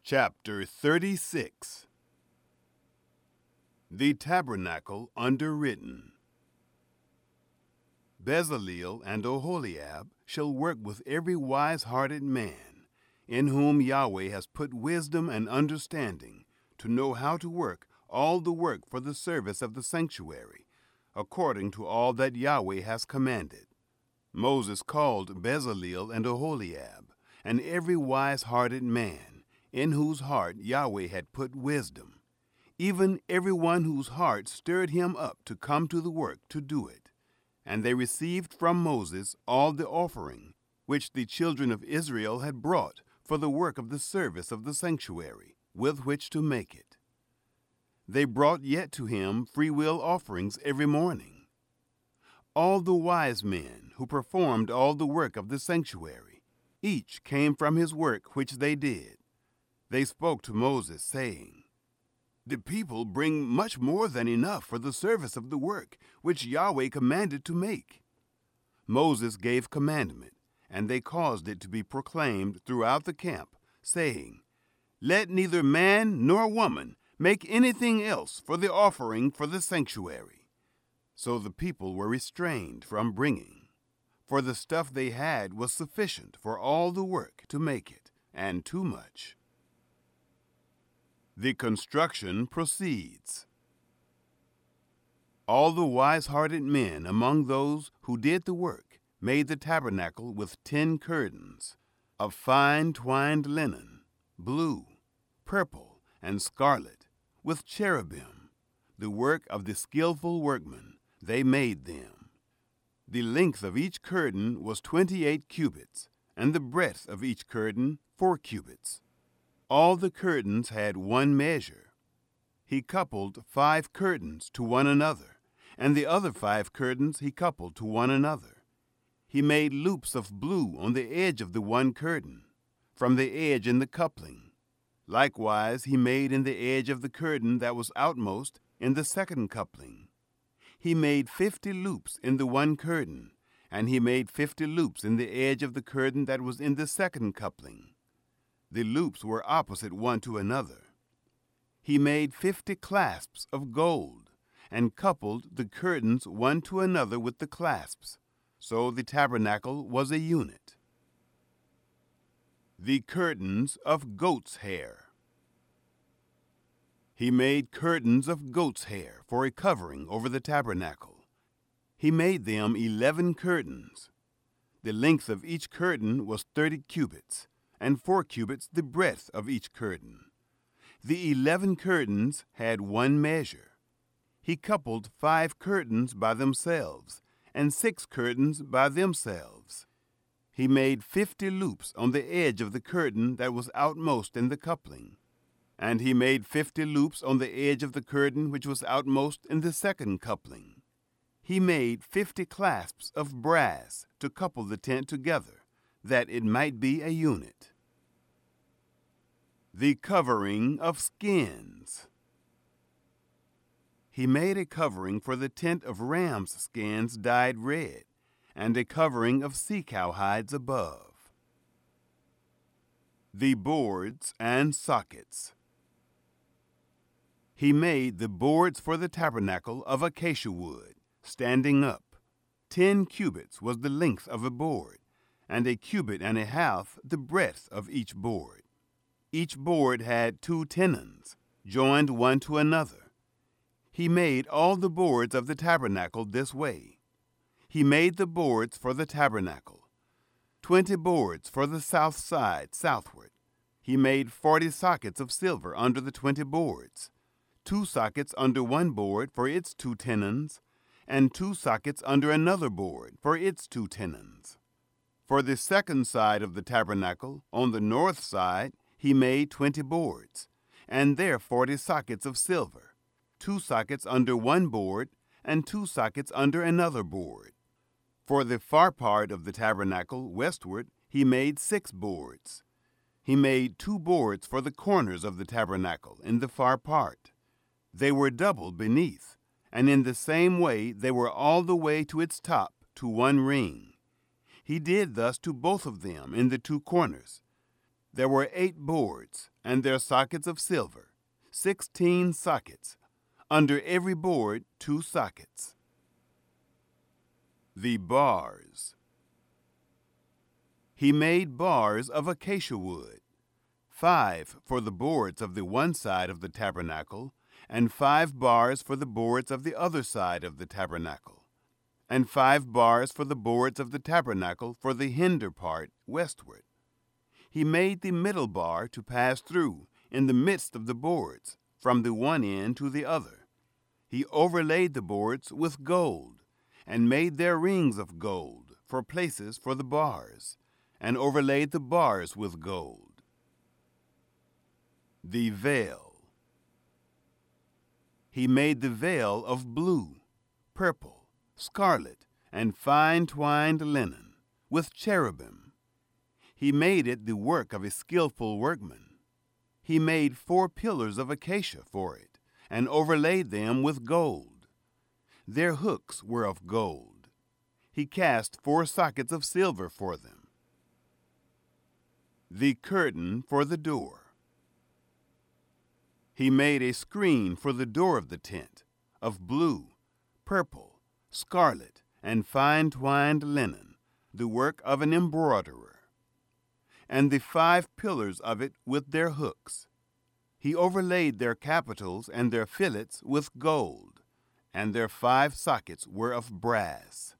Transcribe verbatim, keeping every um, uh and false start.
Chapter thirty-six. The Tabernacle Underwritten. Bezaleel and Oholiab shall work with every wise-hearted man, in whom Yahweh has put wisdom and understanding, to know how to work all the work for the service of the sanctuary, according to all that Yahweh has commanded. Moses called Bezaleel and Oholiab, and every wise-hearted man, in whose heart Yahweh had put wisdom, even every one whose heart stirred him up to come to the work to do it. And they received from Moses all the offering which the children of Israel had brought for the work of the service of the sanctuary, with which to make it. They brought yet to him freewill offerings every morning. All the wise men who performed all the work of the sanctuary, each came from his work which they did. They spoke to Moses, saying, "The people bring much more than enough for the service of the work which Yahweh commanded to make." Moses gave commandment, and they caused it to be proclaimed throughout the camp, saying, "Let neither man nor woman make anything else for the offering for the sanctuary." So the people were restrained from bringing, for the stuff they had was sufficient for all the work to make it, and too much. The construction proceeds. All the wise-hearted men among those who did the work made the tabernacle with ten curtains of fine twined linen, blue, purple, and scarlet, with cherubim, the work of the skillful workmen. They made them. The length of each curtain was twenty-eight cubits, and the breadth of each curtain four cubits. All the curtains had one measure. He coupled five curtains to one another, and the other five curtains he coupled to one another. He made loops of blue on the edge of the one curtain, from the edge in the coupling. Likewise he made in the edge of the curtain that was outmost in the second coupling. He made fifty loops in the one curtain, and he made fifty loops in the edge of the curtain that was in the second coupling. The loops were opposite one to another. He made fifty clasps of gold, and coupled the curtains one to another with the clasps. So the tabernacle was a unit. The curtains of goat's hair. He made curtains of goat's hair for a covering over the tabernacle. He made them eleven curtains. The length of each curtain was thirty cubits, and four cubits the breadth of each curtain. The eleven curtains had one measure. He coupled five curtains by themselves, and six curtains by themselves. He made fifty loops on the edge of the curtain that was outmost in the coupling, and he made fifty loops on the edge of the curtain which was outmost in the second coupling. He made fifty clasps of brass to couple the tent together, that it might be a unit. The covering of skins. He made a covering for the tent of ram's skins dyed red, and a covering of sea-cow hides above. The boards and sockets. He made the boards for the tabernacle of acacia wood, standing up. Ten cubits was the length of a board, and a cubit and a half the breadth of each board. Each board had two tenons, joined one to another. He made all the boards of the tabernacle this way. He made the boards for the tabernacle, twenty boards for the south side southward. He made forty sockets of silver under the twenty boards, two sockets under one board for its two tenons, and two sockets under another board for its two tenons. For the second side of the tabernacle, on the north side, he made twenty boards, and there forty sockets of silver, two sockets under one board, and two sockets under another board. For the far part of the tabernacle westward, he made six boards. He made two boards for the corners of the tabernacle in the far part. They were double beneath, and in the same way they were all the way to its top to one ring. He did thus to both of them in the two corners. There were eight boards, and their sockets of silver, sixteen sockets, under every board two sockets. The bars. He made bars of acacia wood, five for the boards of the one side of the tabernacle, and five bars for the boards of the other side of the tabernacle, and five bars for the boards of the tabernacle for the hinder part westward. He made the middle bar to pass through in the midst of the boards, from the one end to the other. He overlaid the boards with gold, and made their rings of gold for places for the bars, and overlaid the bars with gold. The veil. He made the veil of blue, purple, scarlet, and fine twined linen, with cherubim. He made it the work of a skillful workman. He made four pillars of acacia for it, and overlaid them with gold. Their hooks were of gold. He cast four sockets of silver for them. The curtain for the door. He made a screen for the door of the tent, of blue, purple, scarlet, and fine twined linen, the work of an embroiderer, and the five pillars of it with their hooks. He overlaid their capitals and their fillets with gold, and their five sockets were of brass.